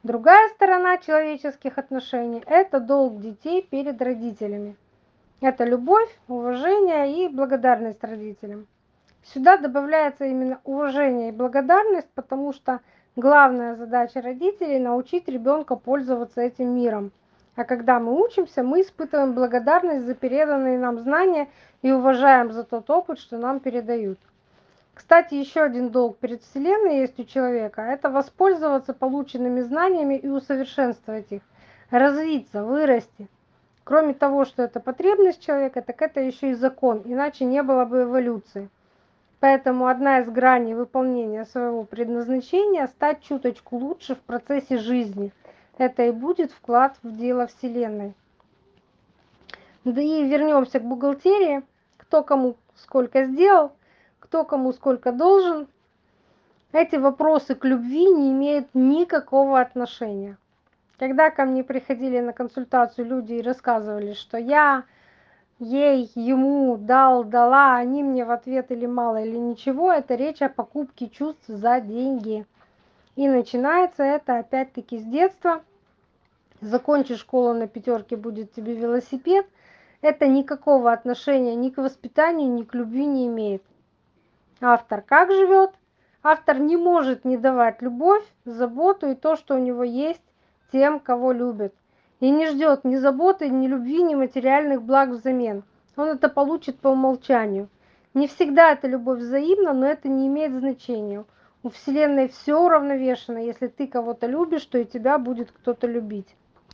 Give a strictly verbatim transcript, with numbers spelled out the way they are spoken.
Другая сторона человеческих отношений – это долг детей перед родителями. Это любовь, уважение и благодарность родителям. Сюда добавляется именно уважение и благодарность, потому что главная задача родителей – научить ребенка пользоваться этим миром. А когда мы учимся, мы испытываем благодарность за переданные нам знания и уважаем за тот опыт, что нам передают. Кстати, еще один долг перед Вселенной есть у человека – это воспользоваться полученными знаниями и усовершенствовать их, развиться, вырасти. Кроме того, что это потребность человека, так это еще и закон, иначе не было бы эволюции. Поэтому одна из граней выполнения своего предназначения – стать чуточку лучше в процессе жизни. Это и будет вклад в дело Вселенной. Да и вернемся к бухгалтерии. Кто кому сколько сделал, кто кому сколько должен. Эти вопросы к любви не имеют никакого отношения. Когда ко мне приходили на консультацию люди и рассказывали, что я ей, ему дал, дала, они мне в ответ или мало, или ничего, это речь о покупке чувств за деньги. И начинается это опять-таки с детства. Закончишь школу на пятерке, будет тебе велосипед. Это никакого отношения ни к воспитанию, ни к любви не имеет. Автор как живет? Автор не может не давать любовь, заботу и то, что у него есть, тем, кого любит. И не ждет ни заботы, ни любви, ни материальных благ взамен. Он это получит по умолчанию. Не всегда эта любовь взаимна, но это не имеет значения. У Вселенной все уравновешено. Если ты кого-то любишь, то и тебя будет кто-то любить.